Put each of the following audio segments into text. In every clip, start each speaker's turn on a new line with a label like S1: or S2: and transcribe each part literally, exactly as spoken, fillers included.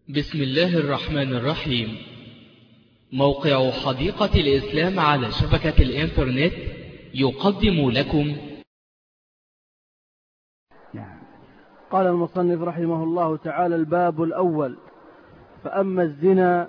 S1: بسم الله الرحمن الرحيم. موقع حديقة الإسلام على شبكة الإنترنت يقدم لكم.
S2: نعم. قال المصنف رحمه الله تعالى: الباب الأول: فأما الزنا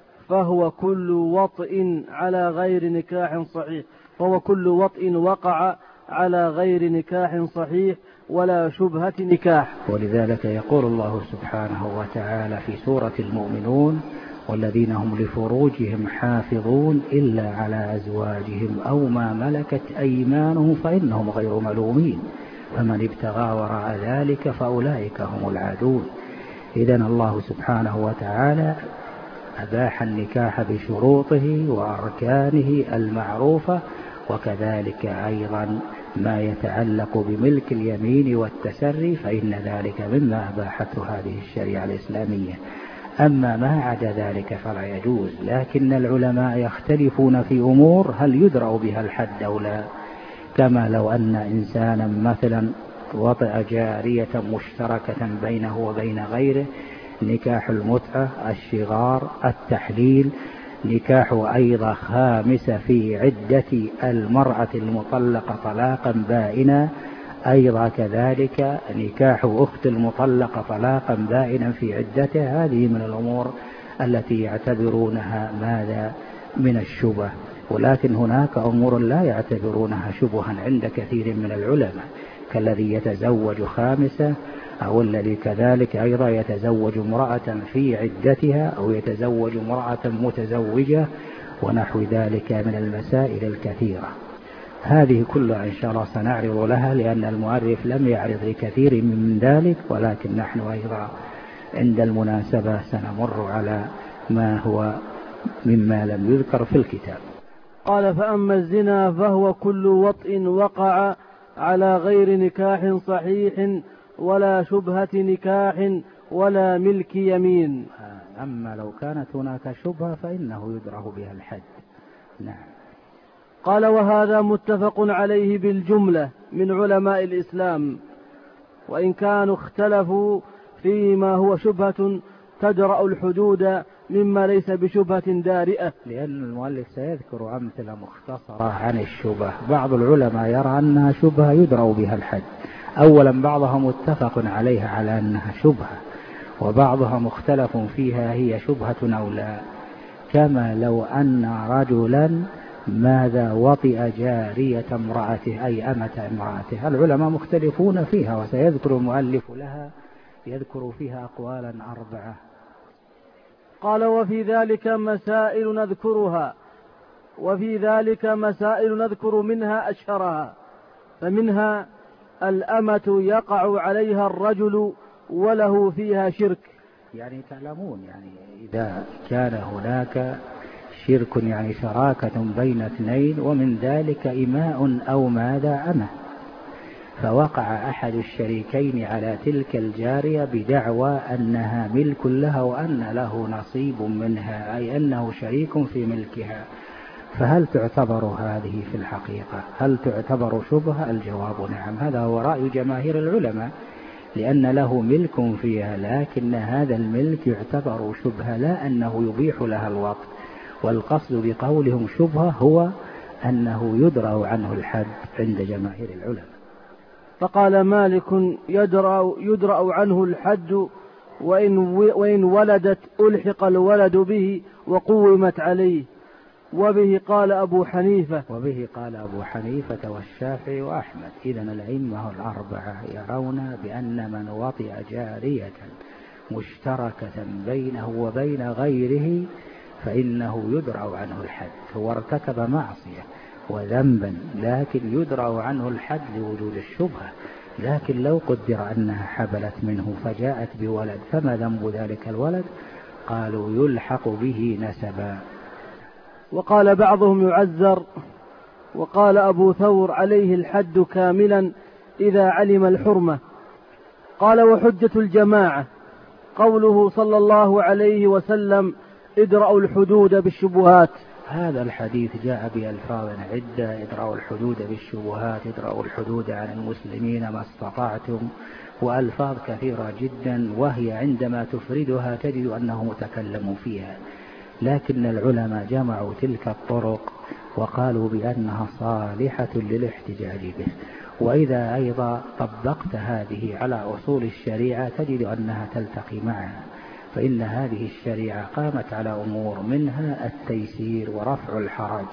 S2: فهو كل وطئ على غير نكاح صحيح فهو كل وطئ وقع على غير نكاح صحيح ولا شبهة نكاح.
S3: ولذلك يقول الله سبحانه وتعالى في سورة المؤمنون: والذين هم لفروجهم حافظون إلا على أزواجهم أو ما ملكت أيمانهم فإنهم غير ملومين فمن ابتغى وراء ذلك فأولئك هم العادون. إذن الله سبحانه وتعالى أباح النكاح بشروطه وأركانه المعروفة، وكذلك أيضا ما يتعلق بملك اليمين والتسري فإن ذلك مما أباحته هذه الشريعة الإسلامية. أما ما عدا ذلك فلا يجوز، لكن العلماء يختلفون في أمور هل يدرأ بها الحد أو لا، كما لو أن إنسانا مثلا وطئ جارية مشتركة بينه وبين غيره، نكاح المتعة، الشغار، التحليل، نكاح أيضا خامسة في عدة المرأة المطلقة طلاقا بائنا، أيضا كذلك نكاح أخت المطلقة طلاقا بائنا في عدتها. هذه من الأمور التي يعتبرونها ماذا من الشبه، ولكن هناك أمور لا يعتبرونها شبها عند كثير من العلماء، كالذي يتزوج خامسة، أو الذي كذلك أيضا يتزوج امرأة في عدتها، أو يتزوج امرأة متزوجة، ونحو ذلك من المسائل الكثيرة. هذه كلها إن شاء الله سنعرض لها، لأن المؤرخ لم يعرض لكثير من ذلك، ولكن نحن أيضا عند المناسبة سنمر على ما هو مما لم يذكر في الكتاب.
S2: قال: فأما الزنا فهو كل وطئ وقع على غير نكاح صحيح ولا شبهة نكاح ولا ملك يمين.
S3: أما لو كانت هناك شبهة فإنه يدرأ بها الحد. نعم.
S2: قال: وهذا متفق عليه بالجملة من علماء الإسلام، وإن كانوا اختلفوا فيما هو شبهة تدرأ الحدود مما ليس بشبهة دارئة.
S3: لأن المؤلف سيذكر أمثلة مختصرة عن الشبهة. بعض العلماء يرى أنها شبهة يدرأ بها الحد. أولا بعضهم متفق عليها على أنها شبهة، وبعضهم مختلف فيها هي شبهة أو لا، كما لو أن رجلا ماذا وطئ جارية امرأته أي أمة امرأته. العلماء مختلفون فيها، وسيذكر المؤلف لها يذكر فيها أقوالا أربعة.
S2: قال: وفي ذلك مسائل نذكرها وفي ذلك مسائل نذكر منها أشهرها. فمنها: الأمة يقع عليها الرجل وله فيها شرك.
S3: يعني تعلمون يعني إذا كان هناك شرك يعني شراكة بين اثنين، ومن ذلك إماء أو ماذا أمة، فوقع أحد الشريكين على تلك الجارية بدعوى أنها ملك له وأن له نصيب منها، أي أنه شريك في ملكها، فهل تعتبر هذه في الحقيقة؟ هل تعتبر شبهة؟ الجواب نعم. هذا هو رأي جماهير العلماء، لأن له ملك فيها، لكن هذا الملك يعتبر شبهة، لا أنه يبيح لها الوطء. والقصد بقولهم شبهة هو أنه يدرأ عنه الحد عند جماهير العلماء.
S2: فقال مالك: يدرأ, يدرأ عنه الحد وإن, وإن ولدت ألحق الولد به وقومت عليه. وبه قال أبو حنيفة
S3: وبه قال أبو حنيفة والشافعي وأحمد. إذن الأئمة الأربعة يرون بأن من وطئ جارية مشتركة بينه وبين غيره فإنه يدرأ عنه الحد. هو ارتكب معصية وذنبا، لكن يدرأ عنه الحد لوجود الشبهة. لكن لو قدر أنها حبلت منه فجاءت بولد، فما ذنب ذلك الولد؟ قالوا يلحق به نسبا.
S2: وقال بعضهم يعزر، وقال أبو ثور عليه الحد كاملا إذا علم الحرمة. قال: وحجة الجماعة قوله صلى الله عليه وسلم: ادرأوا الحدود بالشبهات.
S3: هذا الحديث جاء بألفاظ عدة: ادرأوا الحدود بالشبهات، ادرأوا الحدود عن المسلمين ما استطعتم، وألفاظ كثيرة جدا، وهي عندما تفردها تجد أنه متكلم فيها، لكن العلماء جمعوا تلك الطرق وقالوا بأنها صالحة للاحتجاج به. وإذا أيضا طبقت هذه على أصول الشريعة تجد أنها تلتقي معها، فإن هذه الشريعة قامت على أمور منها التيسير ورفع الحرج،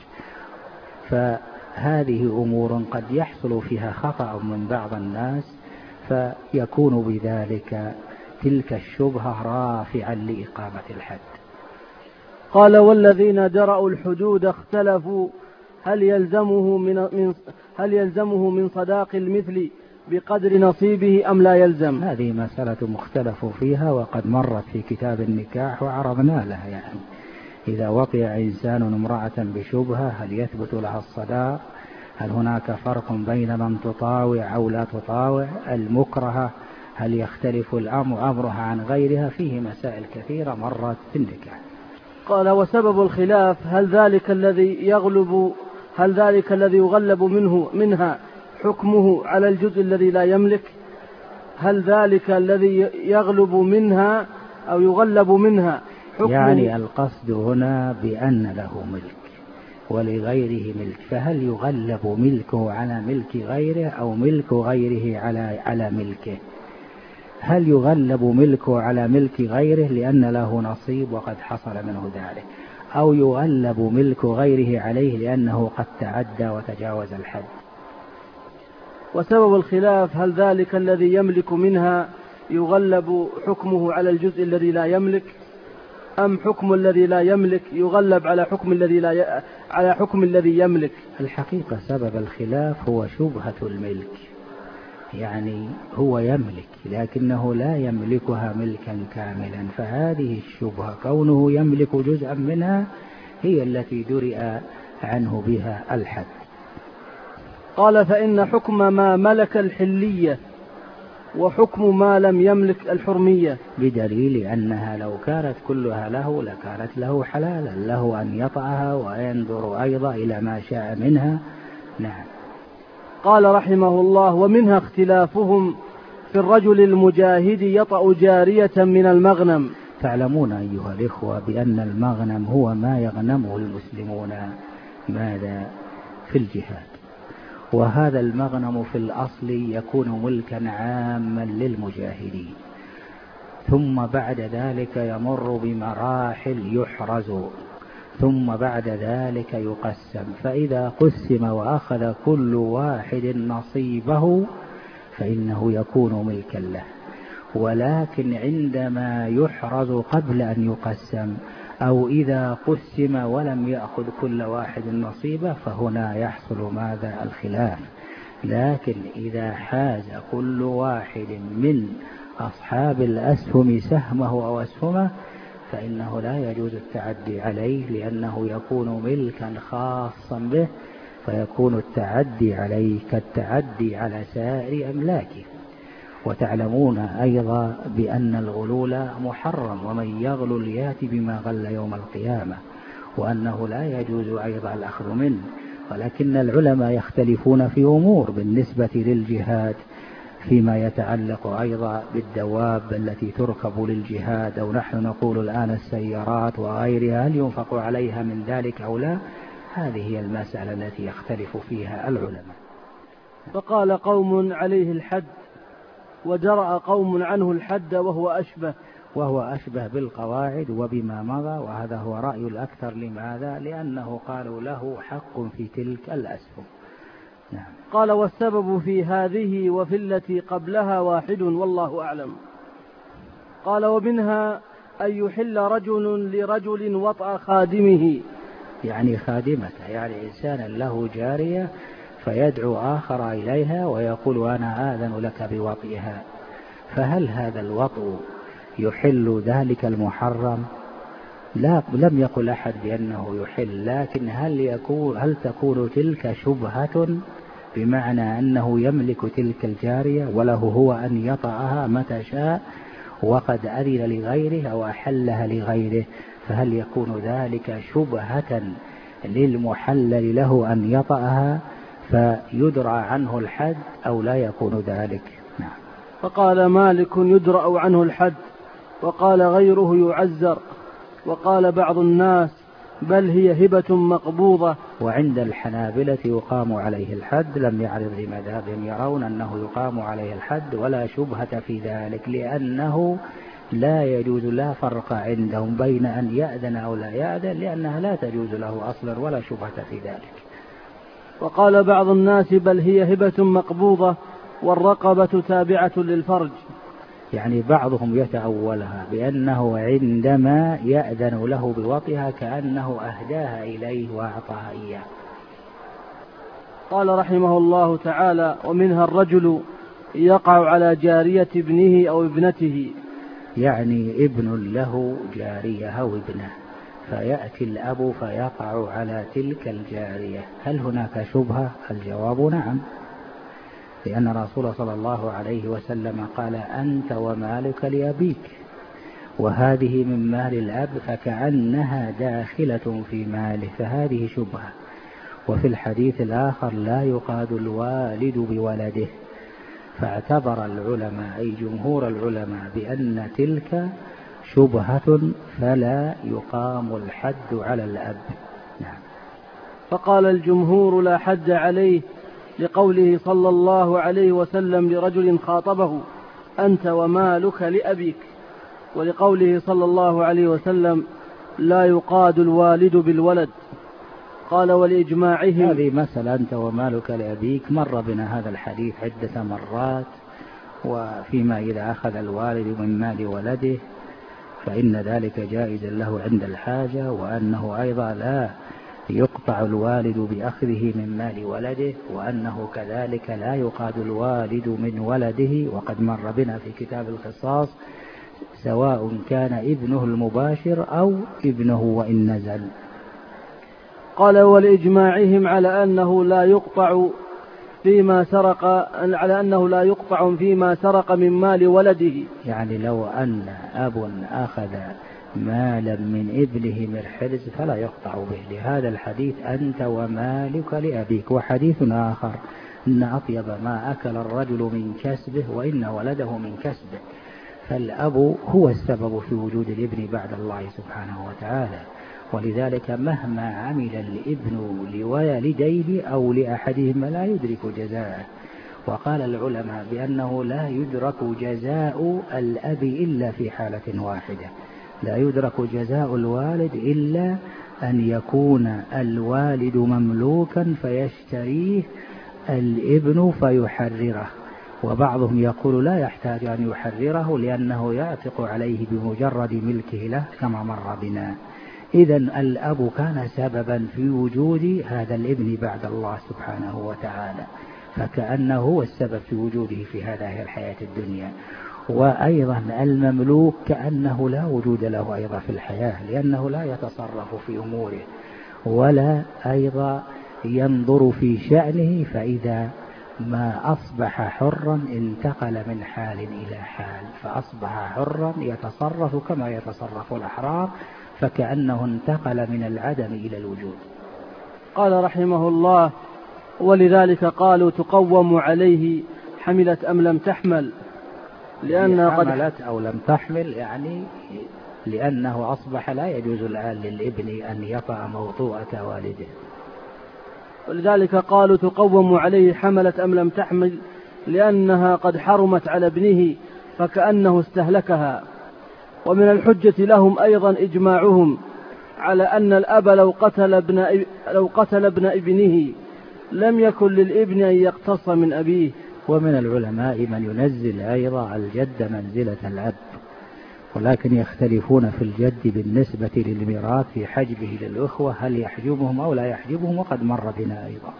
S3: فهذه أمور قد يحصل فيها خطأ من بعض الناس فيكون بذلك تلك الشبهة رافعا لإقامة الحد.
S2: قال: والذين درأوا الحدود اختلفوا هل يلزمه من, من هل يلزمه من صداق المثل بقدر نصيبه أم لا يلزم؟
S3: هذه مسألة مختلف فيها وقد مرت في كتاب النكاح وعرضنا لها. يعني إذا وقع إنسان امرأة بشبهة هل يثبت لها الصداق؟ هل هناك فرق بين من تطاوع أو لا تطاوع؟ المكرهة هل يختلف الأمر أمرها عن غيرها؟ فيه مسائل كثيرة مرت في النكاح.
S2: قال: وسبب الخلاف هل ذلك الذي يغلب هل ذلك الذي يغلب منه منها حكمه على الجزء الذي لا يملك؟ هل ذلك الذي يغلب منها أو يغلب منها حكمه؟
S3: يعني القصد هنا بأن له ملك ولغيره ملك، فهل يغلب ملكه على ملك غيره أو ملك غيره على على ملكه؟ هل يغلب ملكه على ملك غيره لأن له نصيب وقد حصل منه ذلك، أو يغلب ملك غيره عليه لأنه قد تعدى وتجاوز الحد؟
S2: وسبب الخلاف هل ذلك الذي يملك منها يغلب حكمه على الجزء الذي لا يملك، أم حكم الذي لا يملك يغلب على حكم الذي لا ي... على حكم الذي يملك؟
S3: الحقيقة سبب الخلاف هو شبهة الملك، يعني هو يملك لكنه لا يملكها ملكا كاملا، فهذه الشبهة كونه يملك جزءا منها هي التي درئ عنه بها الحد.
S2: قال: فإن حكم ما ملك الحلية وحكم ما لم يملك الحرمية،
S3: بدليل أنها لو كانت كلها له لكانت له حلالا، له أن يطعها وينظر أيضا إلى ما شاء منها. نعم.
S2: قال رحمه الله: ومنها اختلافهم في الرجل المجاهد يطأ جارية من المغنم.
S3: تعلمون أيها الإخوة بأن المغنم هو ما يغنمه المسلمون ماذا في الجهاد، وهذا المغنم في الأصل يكون ملكا عاما للمجاهدين، ثم بعد ذلك يمر بمراحل يحرز، ثم بعد ذلك يقسم، فإذا قسم وأخذ كل واحد نصيبه فإنه يكون ملكا له. ولكن عندما يحرز قبل أن يقسم أو إذا قسم ولم يأخذ كل واحد نصيبه فهنا يحصل ماذا؟ الخلاف. لكن إذا حاز كل واحد من أصحاب الأسهم سهمه أو أسهمه فإنه لا يجوز التعدي عليه، لأنه يكون ملكا خاصا به، فيكون التعدي عليه كالتعدي على سائر أملاكه. وتعلمون أيضا بأن الغلول محرم، ومن يغلل يأتي بما غل يوم القيامة، وأنه لا يجوز أيضا الأخذ منه. ولكن العلماء يختلفون في أمور بالنسبة للجهاد، فيما يتعلق أيضا بالدواب التي تركب للجهاد، أو نحن نقول الآن السيارات وغيرها، هل ينفق عليها من ذلك أو لا؟ هذه هي المسألة التي يختلف فيها العلماء.
S2: فقال قوم عليه الحد وجرأ قوم عنه الحد وهو أشبه
S3: وهو أشبه بالقواعد وبما مضى، وهذا هو رأي الأكثر. لماذا؟ لأنه قالوا له حق في تلك الأسهم. نعم.
S2: قال: والسبب في هذه وفي التي قبلها واحد والله أعلم. قال: ومنها أن يحل رجل لرجل وطأ خادمه،
S3: يعني خادمته، يعني إنسان له جارية فيدعو آخر إليها ويقول أنا آذن لك بوطئها، فهل هذا الوطء يحل ذلك المحرم؟ لا، لم يقل أحد بأنه يحل، لكن هل يكون هل تكون تلك شبهة بمعنى أنه يملك تلك الجارية وله هو أن يطأها متى شاء وقد أذن لغيره أو أحلها لغيره، فهل يكون ذلك شبهة للمحلل له أن يطأها فيدرى عنه الحد أو لا يكون ذلك. نعم.
S2: فقال مالك يدرأ عنه الحد، وقال غيره يعزر، وقال بعض الناس بل هي هبة مقبوضة.
S3: وعند الحنابلة يقام عليه الحد، لم يعرض لمذهبهم، يرون أنه يقام عليه الحد ولا شبهة في ذلك، لأنه لا يجوز، لا فرق عندهم بين أن يأذن أو لا يأذن، لأنها لا تجوز له أصلا ولا شبهة في ذلك.
S2: وقال بعض الناس بل هي هبة مقبوضة والرقبة تابعة للفرج.
S3: يعني بعضهم يتأولها بأنه عندما يأذن له بوطئها كأنه أهداها إليه وأعطاها إياه.
S2: قال رحمه الله تعالى: ومنها الرجل يقع على جارية ابنه أو ابنته،
S3: يعني ابن له جارية أو ابنه، فيأتي الأب فيقع على تلك الجارية، هل هناك شبهة؟ الجواب نعم، لأن الرسول صلى الله عليه وسلم قال: أنت ومالك لأبيك، وهذه من مال الأب فكأنها داخلة في ماله، فهذه شبهة. وفي الحديث الآخر: لا يقاد الوالد بولده، فاعتبر العلماء أي جمهور العلماء بأن تلك شبهة فلا يقام الحد على الأب. نعم.
S2: فقال الجمهور: لا حد عليه، لقوله صلى الله عليه وسلم لرجل خاطبه: أنت ومالك لأبيك، ولقوله صلى الله عليه وسلم: لا يقاد الوالد بالولد. قال: ولإجماعهم.
S3: هذه مسألة أنت ومالك لأبيك مر بنا هذا الحديث عدة مرات، وفيما إذا أخذ الوالد من مال ولده فإن ذلك جائز له عند الحاجة، وأنه أيضا لا يقطع الوالد بأخذه من مال ولده، وأنه كذلك لا يقاد الوالد من ولده، وقد مر بنا في كتاب القصاص سواء كان ابنه المباشر أو ابنه وإن نزل.
S2: قال: ولإجماعهم على أنه لا يقطع فيما سرق على أنه لا يقطع فيما سرق من مال ولده.
S3: يعني لو أن أب أخذ مالا من ابنه من حرز فلا يقطع به، لهذا الحديث أنت ومالك لأبيك. وحديث آخر: إن أطيب ما أكل الرجل من كسبه وإن ولده من كسبه. فالأب هو السبب في وجود الابن بعد الله سبحانه وتعالى، ولذلك مهما عمل الابن لوالديه أو لأحدهما لا يدرك جزاءه. وقال العلماء بأنه لا يدرك جزاء الأب إلا في حالة واحدة: لا يدرك جزاء الوالد إلا أن يكون الوالد مملوكا فيشتريه الابن فيحرره، وبعضهم يقول لا يحتاج أن يحرره لأنه يعتق عليه بمجرد ملكه له كما مر بنا. إذن الأب كان سببا في وجود هذا الابن بعد الله سبحانه وتعالى، فكأنه هو السبب في وجوده في هذه الحياة الدنيا. وأيضا المملوك كأنه لا وجود له أيضا في الحياة، لأنه لا يتصرف في أموره ولا أيضا ينظر في شأنه، فإذا ما أصبح حرا انتقل من حال إلى حال، فأصبح حرا يتصرف كما يتصرف الأحرار، فكأنه انتقل من العدم إلى الوجود.
S2: قال رحمه الله: ولذلك قالوا تقوم عليه حملت أم لم تحمل، لأنها قد
S3: حملت أو لم تحمل، يعني لأنه أصبح لا يجوز الآن للابن أن يطأ موطوءة والده.
S2: ولذلك قالوا تقوم عليه حملت أم لم تحمل، لأنها قد حرمت على ابنه فكأنه استهلكها. ومن الحجة لهم أيضا إجماعهم على أن الأب لو قتل ابن, لو قتل ابن ابنه لم يكن للابن أن يقتص من أبيه.
S3: ومن العلماء من ينزل أيضا الجد منزلة الأب، ولكن يختلفون في الجد بالنسبة للميراث في حجبه للأخوة، هل يحجبهم أو لا يحجبهم، وقد مر بنا أيضا.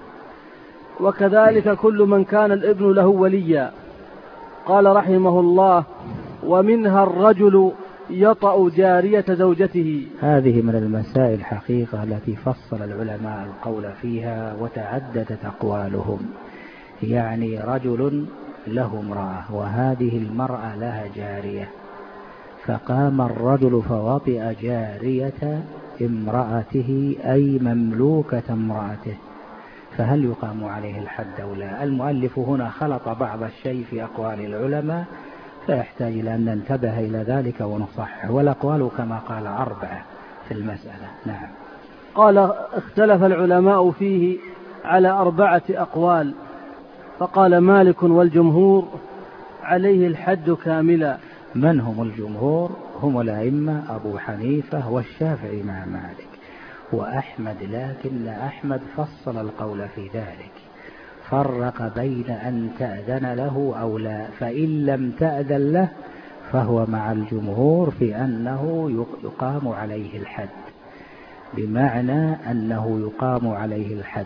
S2: وكذلك كل من كان الابن له وليا. قال رحمه الله: ومنها الرجل يطأ جارية زوجته.
S3: هذه من المسائل حقيقة التي فصل العلماء القول فيها وتعددت أقوالهم. يعني رجل له امرأة وهذه المرأة لها جارية، فقام الرجل فوطئ جارية امرأته أي مملوكة امرأته، فهل يقام عليه الحد أو لا؟ المؤلف هنا خلط بعض الشيء في أقوال العلماء، فيحتاج إلى أن ننتبه إلى ذلك ونصحح، والأقوال كما قال أربعة في المسألة. نعم.
S2: قال: اختلف العلماء فيه على أربعة أقوال، فقال مالك والجمهور عليه الحد كاملا.
S3: من هم الجمهور؟ هم الأئمة أبو حنيفة والشافعي مع مالك وأحمد، لكن أحمد فصل القول في ذلك، فرق بين أن تأذن له أو لا، فإن لم تأذن له فهو مع الجمهور في أنه يقام عليه الحد، بمعنى أنه يقام عليه الحد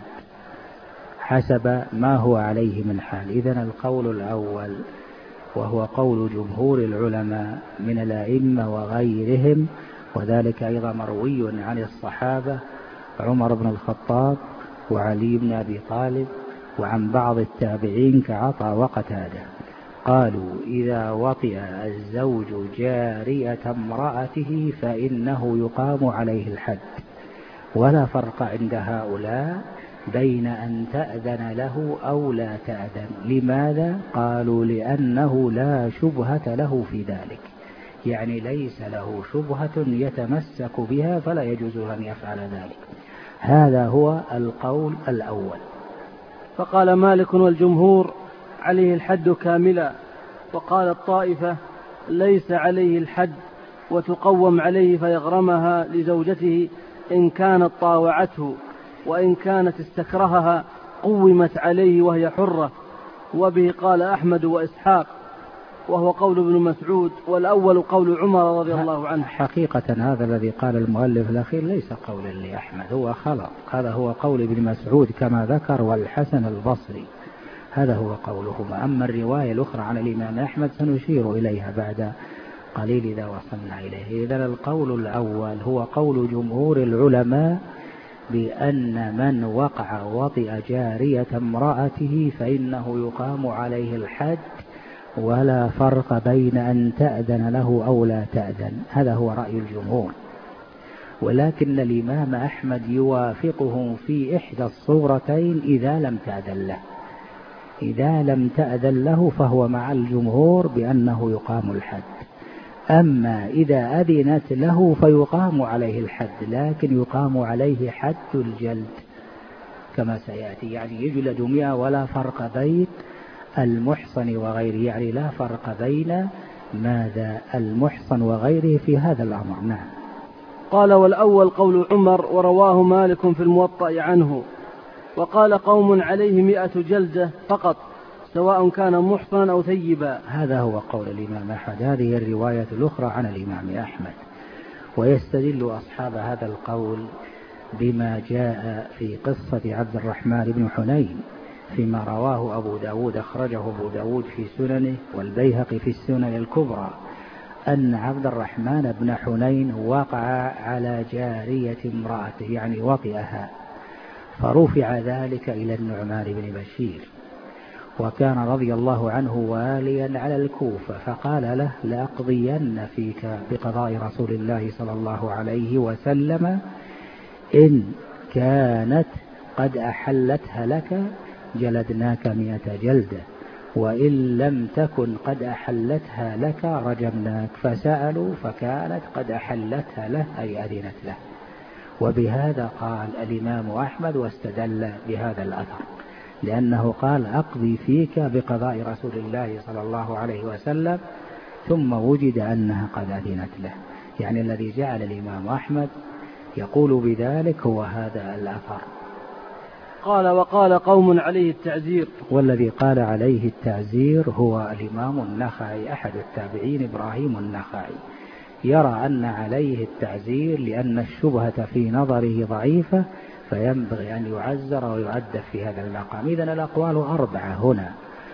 S3: حسب ما هو عليه من حال. إذن القول الأول وهو قول جمهور العلماء من الأئمة وغيرهم، وذلك أيضا مروي عن الصحابة عمر بن الخطاب وعلي بن أبي طالب وعن بعض التابعين كعطاء وقتادة، قالوا: إذا وطئ الزوج جارية امرأته فإنه يقام عليه الحد، ولا فرق عند هؤلاء بين أن تأذن له أو لا تأذن. لماذا؟ قالوا: لأنه لا شبهة له في ذلك، يعني ليس له شبهة يتمسك بها فلا يجوز أن يفعل ذلك. هذا هو القول الأول.
S2: فقال مالك والجمهور عليه الحد كاملا، وقال الطائفة ليس عليه الحد وتقوم عليه فيغرمها لزوجته إن كانت طاوعته، وإن كانت استكرهها قومت عليه وهي حرة. وبه قال أحمد وإسحاق، وهو قول ابن مسعود، والأول قول عمر رضي الله عنه.
S3: حقيقة هذا الذي قال المؤلف الأخير ليس قولا لأحمد، هو خلط، هذا هو قول ابن مسعود كما ذكر والحسن البصري، هذا هو قولهما. أما الرواية الأخرى عن الإمام أحمد سنشير إليها بعد قليل إذا وصلنا إليه. إذن القول الأول هو قول جمهور العلماء بأن من وقع وطئ جارية امرأته فإنه يقام عليه الحد، ولا فرق بين أن تأذن له أو لا تأذن، هذا هو رأي الجمهور. ولكن الإمام أحمد يوافقهم في إحدى الصورتين إذا لم تأذن له، إذا لم تأذن له فهو مع الجمهور بأنه يقام الحد، أما إذا أذنت له فيقام عليه الحد، لكن يقام عليه حد الجلد كما سيأتي، يعني يجلد مئة ولا فرق بين المحصن وغيره، يعني لا فرق بين ماذا المحصن وغيره في هذا الأمر. نعم.
S2: قال: والأول قول عمر، ورواه مالك في الموطأ عنه. وقال قوم عليه مئة جلدة فقط سواء كان محصنا أو ثيبا.
S3: هذا هو قول الإمام أحمد، هذه الرواية الأخرى عن الإمام أحمد. ويستدل أصحاب هذا القول بما جاء في قصة عبد الرحمن بن حنين فيما رواه أبو داود، أخرجه أبو داود في سننه والبيهقي في السنن الكبرى، أن عبد الرحمن بن حنين وقع على جارية امرأته، يعني وطئها، فرفع ذلك إلى النعمان بن بشير، وكان رضي الله عنه واليا على الكوفة، فقال له: لأقضين فيك بقضاء رسول الله صلى الله عليه وسلم، إن كانت قد أحلتها لك جلدناك مئة جلدة، وإن لم تكن قد أحلتها لك رجمناك. فسألوا فكانت قد أحلتها له أي أذنت له. وبهذا قال الإمام أحمد واستدل بهذا الأثر، لأنه قال: أقضي فيك بقضاء رسول الله صلى الله عليه وسلم، ثم وجد أنها قد أذنت له، يعني الذي جعل الإمام أحمد يقول بذلك هو هذا الأثر.
S2: قال: وقال قوم عليه التعزير.
S3: والذي قال عليه التعزير هو الإمام النخعي أحد التابعين إبراهيم النخعي، يرى أن عليه التعزير لأن الشبهة في نظره ضعيفة، فينبغي أن يعزر ويعدف في هذا المقام. إذن الأقوال أربعة هنا،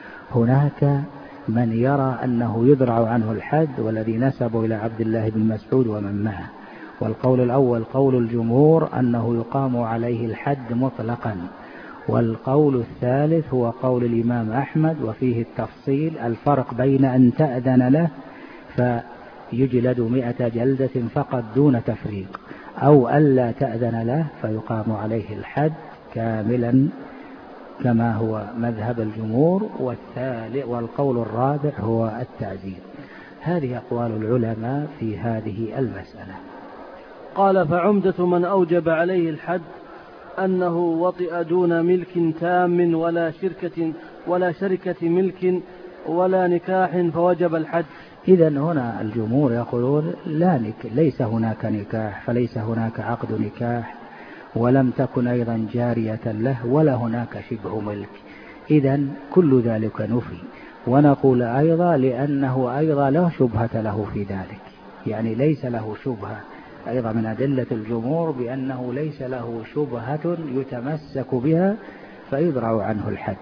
S3: هناك من يرى أنه يدرع عنه الحد، والذي نسبه إلى عبد الله بن مسعود ومن معه. والقول الأول قول الجمهور أنه يقام عليه الحد مطلقا. والقول الثالث هو قول الإمام أحمد، وفيه التفصيل، الفرق بين أن تأذن له فيجلد مئة جلدة فقط دون تفريق، أو ألا تأذن له فيقام عليه الحد كاملا كما هو مذهب الجمهور. والثالث والقول الرابع هو التعزير. هذه أقوال العلماء في هذه المسألة.
S2: قال: فعمدة من أوجب عليه الحد أنه وطئ دون ملك تام ولا شركة ولا شركة ملك ولا نكاح فوجب الحد.
S3: إذن هنا الجمهور يقولون لا نك... ليس هناك نكاح، فليس هناك عقد نكاح، ولم تكن أيضا جارية له، ولا هناك شبه ملك. إذن كل ذلك نفي. ونقول أيضا لأنه أيضا لا شبهة له في ذلك، يعني ليس له شبهة، أيضا من أدلة الجمهور بأنه ليس له شبهة يتمسك بها فيدرع عنه الحد.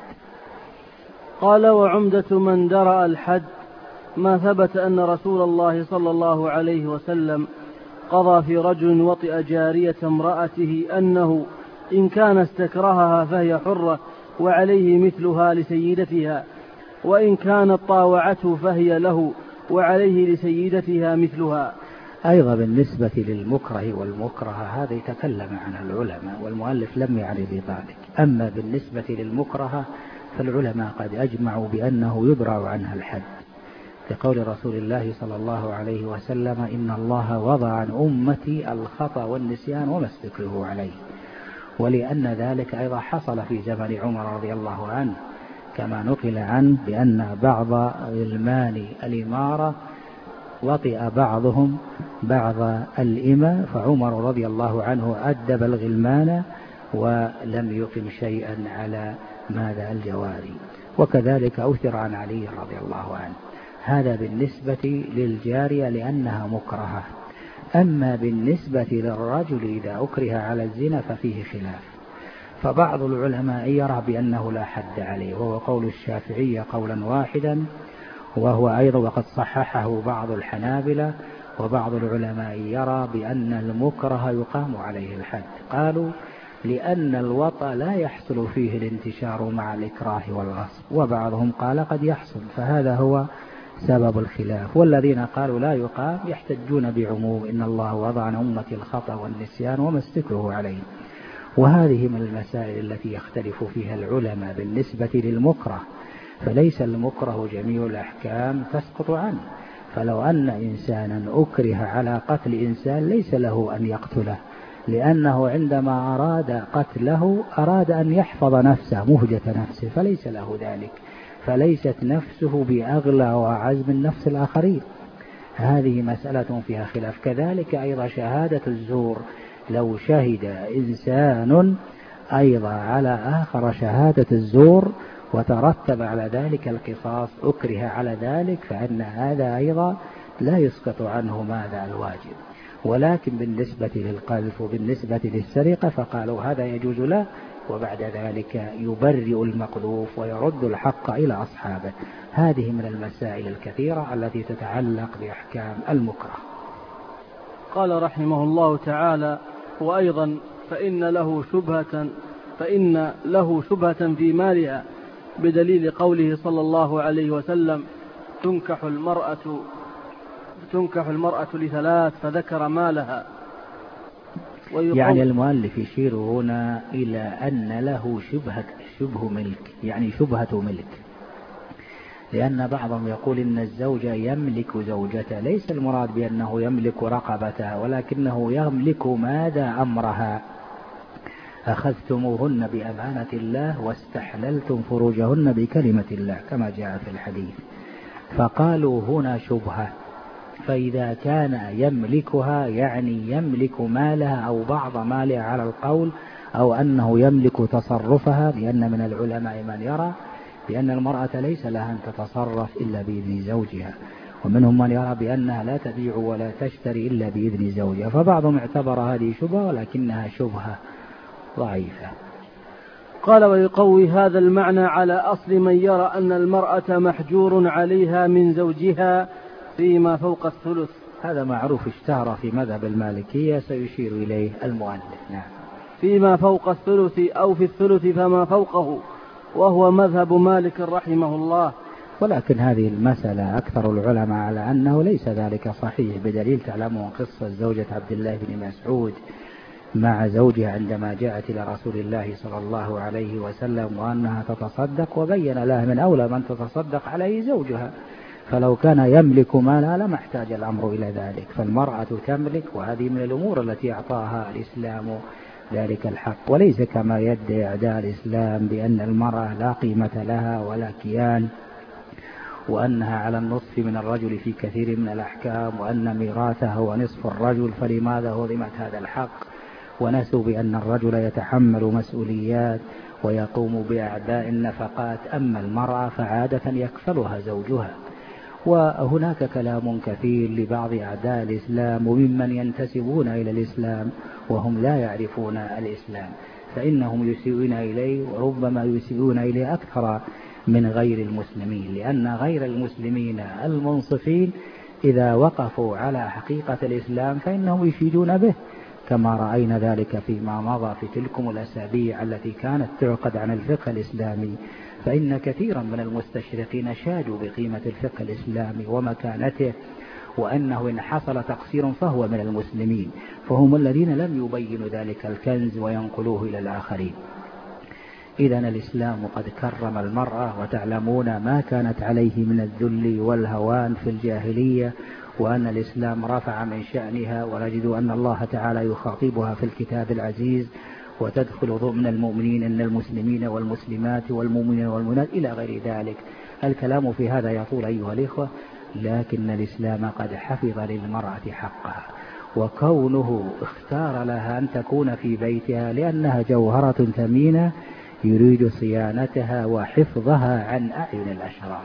S2: قال: وعمدة من درأ الحد ما ثبت أن رسول الله صلى الله عليه وسلم قضى في رجل وطئ جارية امرأته أنه إن كان استكرهها فهي حرة وعليه مثلها لسيدتها، وإن كانت طاوعته فهي له وعليه لسيدتها مثلها.
S3: أيضا بالنسبة للمكره والمكرهة هذا يتكلم عنه العلماء، والمؤلف لم يعني بذلك. أما بالنسبة للمكرهة فالعلماء قد أجمعوا بأنه يدرع عنها الحد، لقول رسول الله صلى الله عليه وسلم: إن الله وضع عن أمتي الخطأ والنسيان وما استكرهوا عليه. ولأن ذلك أيضا حصل في زمن عمر رضي الله عنه، كما نقل عنه بأن بعض غلمان الإمارة وطئ بعضهم بعض الإمة، فعمر رضي الله عنه أدب الغلمان ولم يقم شيئا على ماذا الجواري. وكذلك أثر عن علي رضي الله عنه. هذا بالنسبة للجارية لأنها مكرهة. أما بالنسبة للرجل إذا أكره على الزنا ففيه خلاف، فبعض العلماء يرى بأنه لا حد عليه، وهو قول الشافعية قولا واحدا، وهو أيضا وقد صححه بعض الحنابلة. وبعض العلماء يرى بأن المكره يقام عليه الحد، قالوا لأن الوطأ لا يحصل فيه الانتشار مع الإكراه والغصب، وبعضهم قال قد يحصل، فهذا هو سبب الخلاف. والذين قالوا لا يقام يحتجون بعموم إن الله وضع عن أمتي الخطأ والنسيان وما استكرهوا عليه. وهذه من المسائل التي يختلف فيها العلماء بالنسبة للمكره، فليس المكره جميع الأحكام تسقط عنه. فلو أن إنسانا أكره على قتل إنسان ليس له أن يقتله، لأنه عندما أراد قتله أراد أن يحفظ نفسه مهجة نفسه، فليس له ذلك، فليست نفسه بأغلى وأعز من نفس الآخرين. هذه مسألة فيها خلاف. كذلك أيضا شهادة الزور، لو شهد إنسان أيضا على آخر شهادة الزور وترتب على ذلك القصاص أكره على ذلك، فإن هذا أيضا لا يسقط عنه ماذا الواجب. ولكن بالنسبة للقذف وبالنسبة للسرقة فقالوا هذا يجوز له، وبعد ذلك يبرئ المقذوف ويرد الحق إلى أصحابه. هذه من المسائل الكثيرة التي تتعلق بأحكام المكره.
S2: قال رحمه الله تعالى: وأيضا فإن له شبهة فإن له شبهة في مالها بدليل قوله صلى الله عليه وسلم: تنكح المرأة تنكح المرأة لثلاث، فذكر مالها.
S3: يعني المؤلف يشير هنا إلى أن له شبهة شبه ملك، يعني شبهة ملك، لأن بعضهم يقول إن الزوج يملك زوجته، ليس المراد بأنه يملك رقبتها، ولكنه يملك ماذا أمرها. أخذتموهن بأمانة الله واستحللتم فروجهن بكلمة الله كما جاء في الحديث. فقالوا هنا شبهة، فإذا كان يملكها يعني يملك مالها أو بعض مالها على القول، أو أنه يملك تصرفها، لأن من العلماء من يرى بأن المرأة ليس لها أن تتصرف إلا بإذن زوجها، ومنهم من يرى بأنها لا تبيع ولا تشتري إلا بإذن زوجها. فبعضهم اعتبر هذه شبهة ولكنها شبهة ضعيفة.
S2: قال: ويقوي هذا المعنى على أصل من يرى أن المرأة محجور عليها من زوجها فيما فوق الثلث.
S3: هذا معروف اشتهر في مذهب المالكية، سيشير إليه المؤلف. نعم.
S2: فيما فوق الثلث أو في الثلث فما فوقه، وهو مذهب مالك رحمه الله،
S3: ولكن هذه المسألة أكثر العلماء على أنه ليس ذلك صحيح، بدليل تعلمون قصة زوجة عبد الله بن مسعود مع زوجها عندما جاءت إلى رسول الله صلى الله عليه وسلم وأنها تتصدق، وبين لها من أولى من تتصدق عليه زوجها، فلو كان يملك مالها لما احتاج الأمر إلى ذلك. فالمرأة تملك، وهذه من الأمور التي أعطاها الإسلام ذلك الحق، وليس كما يدعي أعداء الإسلام بأن المرأة لا قيمة لها ولا كيان، وأنها على النصف من الرجل في كثير من الأحكام، وأن ميراثها هو نصف الرجل، فلماذا هضمت هذا الحق؟ ونسوا بأن الرجل يتحمل مسؤوليات ويقوم بأعباء النفقات، أما المرأة فعادة يكفلها زوجها. وهناك كلام كثير لبعض أعداء الإسلام وممن ينتسبون إلى الإسلام وهم لا يعرفون الإسلام، فإنهم يسيئون إليه، وربما يسيئون إليه أكثر من غير المسلمين، لأن غير المسلمين المنصفين إذا وقفوا على حقيقة الإسلام فإنهم يفيدون به، كما رأينا ذلك فيما مضى في تلكم الأسابيع التي كانت تعقد عن الفقه الإسلامي. فإن كثيرا من المستشرقين شادوا بقيمة الفقه الإسلامي ومكانته، وأنه إن حصل تقصير فهو من المسلمين، فهم الذين لم يبينوا ذلك الكنز وينقلوه إلى الآخرين. إذن الإسلام قد كرم المرأة، وتعلمون ما كانت عليه من الذل والهوان في الجاهلية، وأن الإسلام رفع من شأنها، ونجد أن الله تعالى يخاطبها في الكتاب العزيز: وتدخل ضمن المؤمنين إن المسلمين والمسلمات والمؤمنين والمؤمنات إلى غير ذلك. الكلام في هذا يطول أيها الإخوة، لكن الإسلام قد حفظ للمرأة حقها، وكونه اختار لها أن تكون في بيتها لأنها جوهرة ثمينة يريد صيانتها وحفظها عن أعين الأشرار.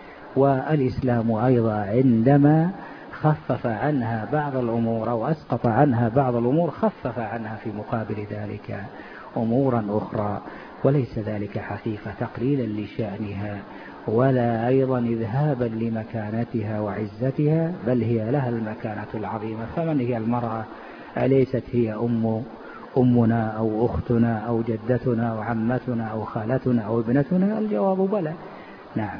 S3: والإسلام أيضا عندما خفف عنها بعض الأمور أو أسقط عنها بعض الأمور خفف عنها في مقابل ذلك أمورا أخرى، وليس ذلك حقيقة تقليلا لشأنها ولا أيضا إذهابا لمكانتها وعزتها، بل هي لها المكانة العظيمة. فمن هي المرأة؟ أليست هي أم أمنا أو أختنا أو جدتنا أو عمتنا أو خالتنا أو ابنتنا؟ الجواب بلى. نعم.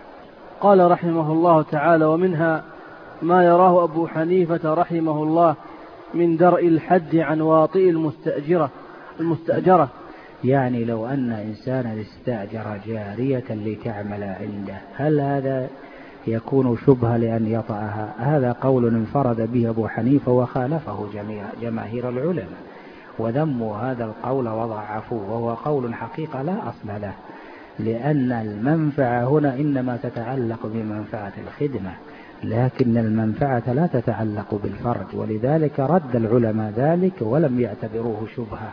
S2: قال رحمه الله تعالى: ومنها ما يراه أبو حنيفة رحمه الله من درء الحد عن واطئ المستأجرة المستأجرة
S3: يعني لو أن إنسانا استأجر جارية لتعمل عنده، هل هذا يكون شبهة لأن يطأها؟ هذا قول انفرد به أبو حنيفة وخالفه جميع جماهير العلماء، وذموا هذا القول وضعفوه، وهو قول حقيقة لا أصل له، لأن المنفعة هنا إنما تتعلق بمنفعة الخدمة، لكن المنفعة لا تتعلق بالفرد، ولذلك رد العلماء ذلك ولم يعتبروه شبهة.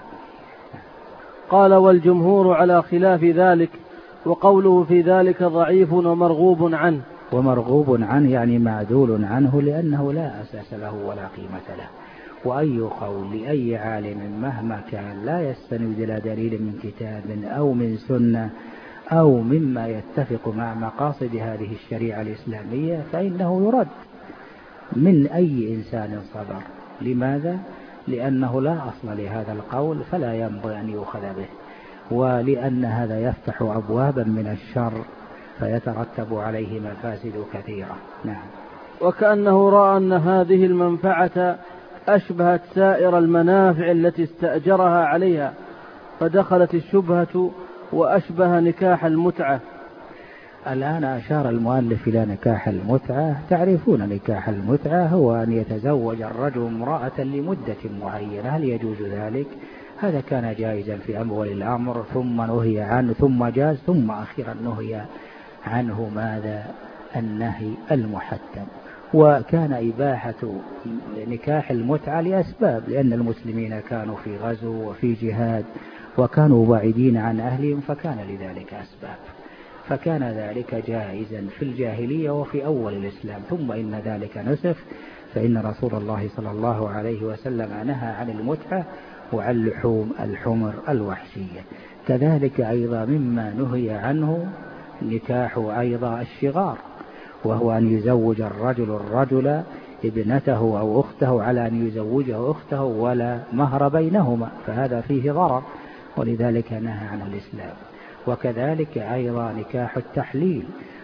S2: قال: والجمهور على خلاف ذلك، وقوله في ذلك ضعيف ومرغوب عنه.
S3: ومرغوب عنه يعني معدول عنه، لأنه لا أساس له ولا قيمة له. وأي قول لأي عالم مهما كان لا يستند إلى دليل من كتاب أو من سنة أو مما يتفق مع مقاصد هذه الشريعة الإسلامية فإنه يرد من أي إنسان صبر. لماذا؟ لأنه لا أصل لهذا القول فلا ينبغي أن يؤخذ به، ولأن هذا يفتح أبوابا من الشر فيترتب عليه مفاسد كثيرة. نعم.
S2: وكأنه رأى أن هذه المنفعة أشبهت سائر المنافع التي استأجرها عليها، فدخلت الشبهة وأشبه نكاح المتعة.
S3: الآن أشار المؤلف إلى نكاح المتعة. تعرفون نكاح المتعة هو أن يتزوج الرجل امرأة لمدة معينة. هل يجوز ذلك؟ هذا كان جائزا في أول الأمر، ثم نهي عنه، ثم جاز، ثم أخيرا نهي عنه. ماذا؟ النهي المحتم. وكان إباحة نكاح المتعة لأسباب، لأن المسلمين كانوا في غزو وفي جهاد وكانوا بعيدين عن أهلهم، فكان لذلك أسباب، فكان ذلك جائزا في الجاهلية وفي أول الإسلام. ثم إن ذلك نسخ، فإن رسول الله صلى الله عليه وسلم نهى عن المتعة وعن لحوم الحمر الوحشية. كذلك أيضا مما نهي عنه نكاح أيضا الشغار، وهو أن يزوج الرجل الرجل ابنته أو أخته على أن يزوجه أخته ولا مهر بينهما، فهذا فيه ضرر، ولذلك نهى عن الإسلام. وكذلك أيضا نكاح التحليل،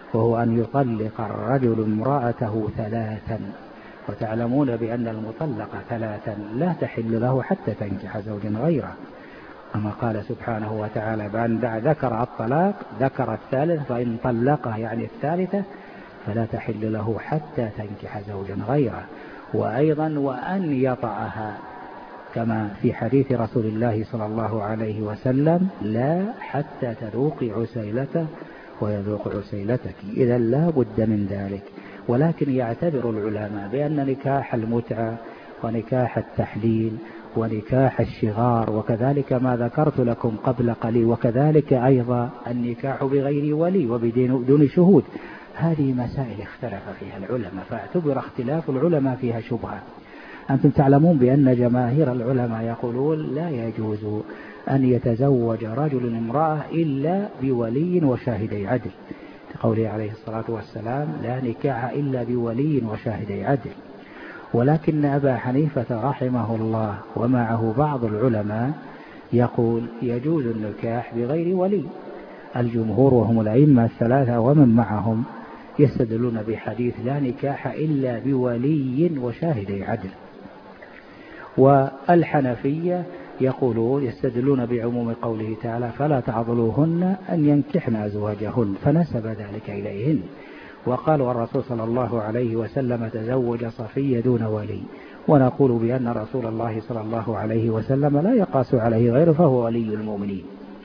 S3: وهو أن يطلق الرجل امرأته ثلاثا، وتعلمون بأن المطلق ثلاثا لا تحل له حتى تنكح زوجا غيره، كما قال سبحانه وتعالى بأن ذكر الطلاق ذكر الثالث، فإن طلقه يعني الثالثة فلا تحل له حتى تنكح زوجا غيره. وأيضا وأن يطعها كما في حديث رسول الله صلى الله عليه وسلم لا حتى تذوقي عسيلته ويذوق عسيلتك، إذا لا بد من ذلك. ولكن يعتبر العلماء بأن نكاح المتعة ونكاح التحليل ونكاح الشغار وكذلك ما ذكرت لكم قبل قليل، وكذلك أيضا النكاح بغير ولي وبدون شهود، هذه مسائل اختلف فيها العلماء، فاعتبر اختلاف العلماء فيها شبهة. أنتم تعلمون بأن جماهير العلماء يقولون لا يجوز أن يتزوج رجل امرأة إلا بولي وشاهدي عدل، لقوله عليه الصلاة والسلام لا نكاح إلا بولي وشاهدي عدل. ولكن أبا حنيفة رحمه الله ومعه بعض العلماء يقول يجوز النكاح بغير ولي. الجمهور وهم الأئمة الثلاثة ومن معهم يستدلون بحديث لا نكاح إلا بولي وشاهدي عدل. والحنفية يقولون يستدلون بعموم قوله تعالى فلا تعضلوهن أن ينكحن أزواجهن، فنسب ذلك إليهن. وقال والرسول صلى الله عليه وسلم تزوج صفية دون ولي، ونقول بأن رسول الله صلى الله عليه وسلم لا يقاس عليه غيره فهو ولي المؤمنين.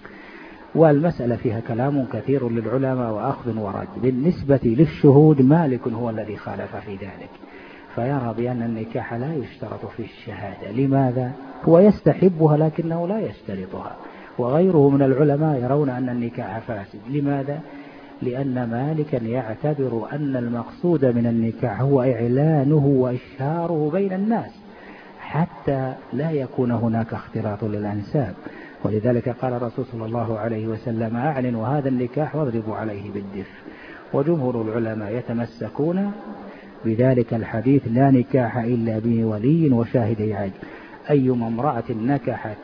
S3: والمسألة فيها كلام كثير للعلماء وأخذ ورد. بالنسبة للشهود مالك هو الذي خالف في ذلك، فيرى بأن النكاح لا يشترط في الشهادة. لماذا؟ هو يستحبها لكنه لا يشترطها، وغيره من العلماء يرون أن النكاح فاسد. لماذا؟ لأن مالكا يعتبر أن المقصود من النكاح هو إعلانه وإشهاره بين الناس حتى لا يكون هناك اختلاط للأنساب، ولذلك قال الرسول صلى الله عليه وسلم أعلنوا هذا النكاح واضربوا عليه بالدف. وجمهور العلماء يتمسكون بذلك الحديث لا نكاح إلا بولي وشاهدي عدل، أيما امرأة نكحت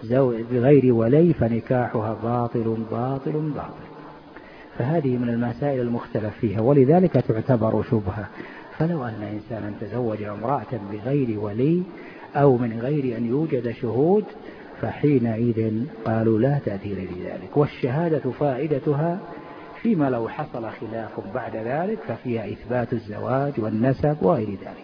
S3: بغير ولي فنكاحها باطل باطل باطل. فهذه من المسائل المختلف فيها، ولذلك تعتبر شبهة. فلو أن إنسانا تزوج امرأة بغير ولي أو من غير أن يوجد شهود فحينئذ قالوا لا تأثير لذلك. والشهادة فائدتها فيما لو حصل خلاف بعد ذلك ففيها إثبات الزواج والنسب وغير ذلك.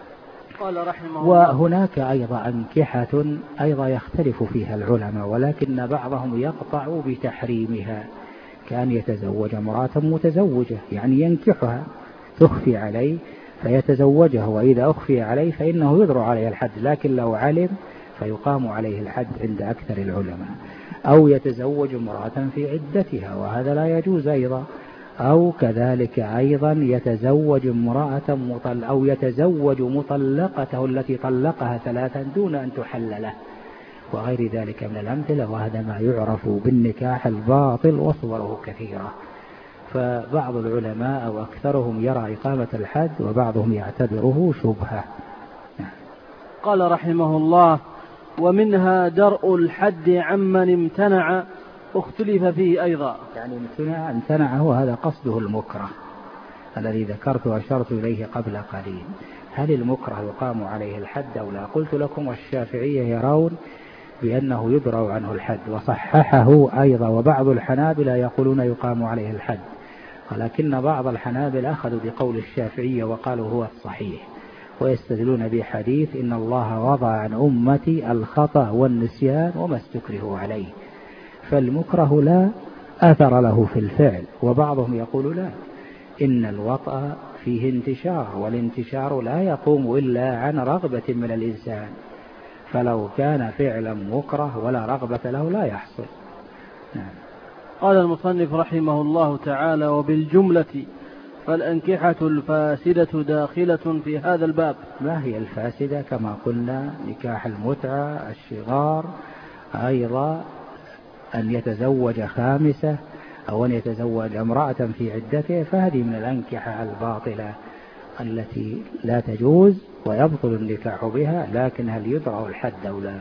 S2: قال رحمه الله
S3: وهناك أيضا أنكحة أيضا يختلف فيها العلماء، ولكن بعضهم يقطع بتحريمها، كان يتزوج امرأة متزوجة يعني ينكحها تخفي عليه فيتزوجها، وإذا أخفي عليه فإنه يضر عليه الحد، لكن لو علم فيقام عليه الحد عند أكثر العلماء. أو يتزوج امرأة في عدتها وهذا لا يجوز أيضا. أو كذلك أيضا يتزوج امرأة مطل أو يتزوج مطلقته التي طلقها ثلاثا دون أن تحل له وغير ذلك من الأمثلة، وهذا ما يعرف بالنكاح الباطل وصوره كثيرة. فبعض العلماء أو أكثرهم يرى إقامة الحد وبعضهم يعتبره شبهة.
S2: قال رحمه الله ومنها درء الحد عمن امتنع اختلف فيه أيضا.
S3: يعني امتنع امتنع هو هذا قصده المكره الذي ذكرت وأشرت إليه قبل قليل. هل المكره يقام عليه الحد أو لا؟ قلت لكم الشافعية يرون بأنه يدرأ عنه الحد، وصححه أيضا وبعض الحنابلة يقولون يقام عليه الحد، ولكن بعض الحنابلة أخذوا بقول الشافعية وقالوا هو الصحيح، ويستدلون بحديث إن الله وضع عن أمتي الخطأ والنسيان وما استكرهوا عليه، فالمكره لا أثر له في الفعل. وبعضهم يقول لا، إن الوطأ فيه انتشار، والانتشار لا يقوم إلا عن رغبة من الإنسان، فلو كان فعلا مكره ولا رغبة له لا يحصل. نعم.
S2: قال المصنف رحمه الله تعالى وبالجملة فالأنكحة الفاسدة داخلة في هذا الباب.
S3: ما هي الفاسدة؟ كما قلنا نكاح المتعة، الشغار، أيضا أن يتزوج خامسة أو أن يتزوج امرأة في عدته، فهذه من الأنكحة الباطلة التي لا تجوز ويبطل النكاح بها، لكن هل يدرأ الحد أو لا؟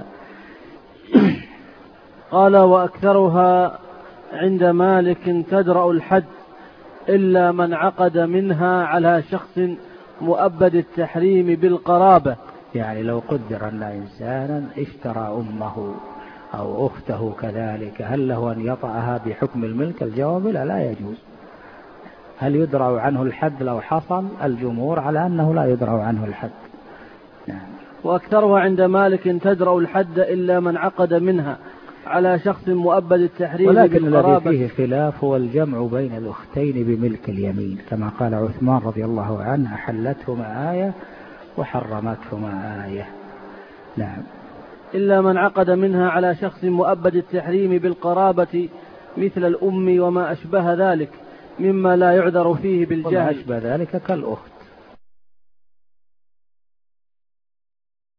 S2: قال وأكثرها عند مالك تدرأ الحد إلا من عقد منها على شخص مؤبد التحريم بالقرابة.
S3: يعني لو قدر أن إنسانا اشترى أمه أو أخته كذلك، هل له أن يطأها بحكم الملك؟ الجواب لا، لا يجوز. هل يدرأ عنه الحد لو حصل؟ الجمهور على أنه لا يدرأ عنه الحد. نعم.
S2: وأكثرها عند مالك تدرأ الحد إلا من عقد منها على شخص مؤبد التحريم
S3: ولكن
S2: بالقرابة.
S3: الذي فيه خلاف هو الجمع بين الأختين بملك اليمين، كما قال عثمان رضي الله عنه: أحلتهما آية وحرمتهما آية. نعم.
S2: إلا من عقد منها على شخص مؤبد التحريم بالقرابة مثل الأم وما أشبه ذلك مما لا يعذر فيه بالجهل.
S3: وما أشبه ذلك كالأخت.